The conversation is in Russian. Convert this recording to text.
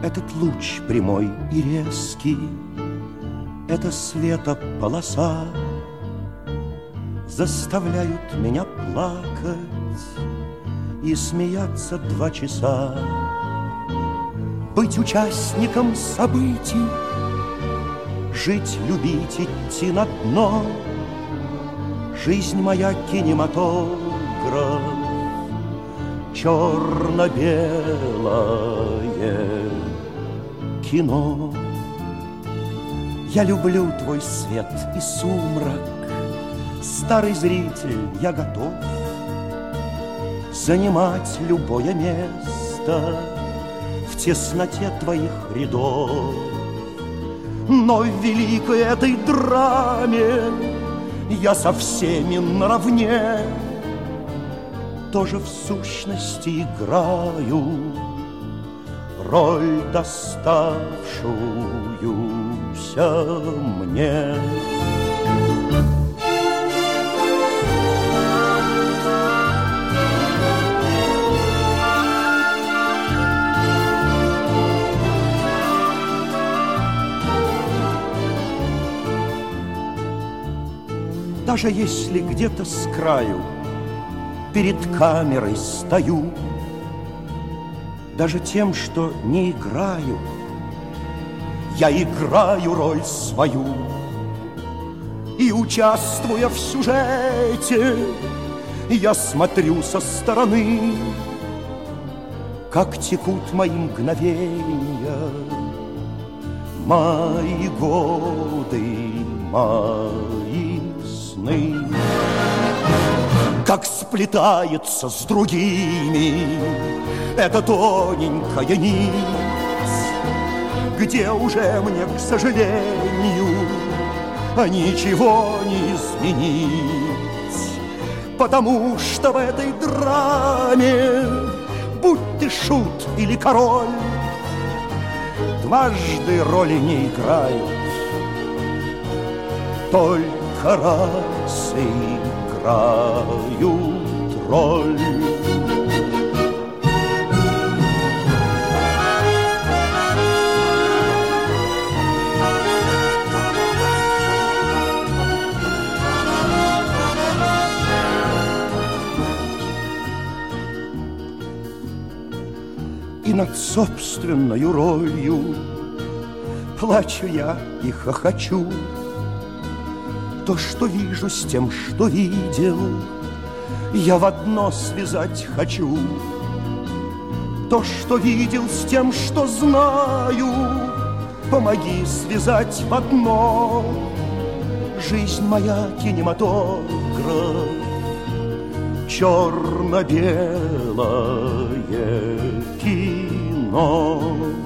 Этот луч прямой и резкий, эта светополоса заставляют меня плакать и смеяться 2 часа. Быть участником событий, жить, любить, идти на дно. Жизнь моя кинематограф, черно-белое кино. Я люблю твой свет и сумрак, старый зритель, я готов занимать любое место в тесноте твоих рядов. Но в великой этой драме я со всеми наравне тоже в сущности играю роль, доставшуюся мне. Даже если где-то с краю перед камерой стою, даже тем, что не играю, я играю роль свою. И, участвуя в сюжете, я смотрю со стороны, как текут мои мгновения, мои годы, мои сны. Как сплетается с другими эта тоненькая нить, где уже мне, к сожалению, ничего не изменить. Потому что в этой драме, будь ты шут или король, дважды роли не играют, только раз играют роль. И над собственною ролью плачу я и хохочу. То, что вижу, с тем, что видел, я в одно связать хочу. То, что видел, с тем, что знаю, помоги связать в одно. Жизнь моя кинематограф, черно-белое кино.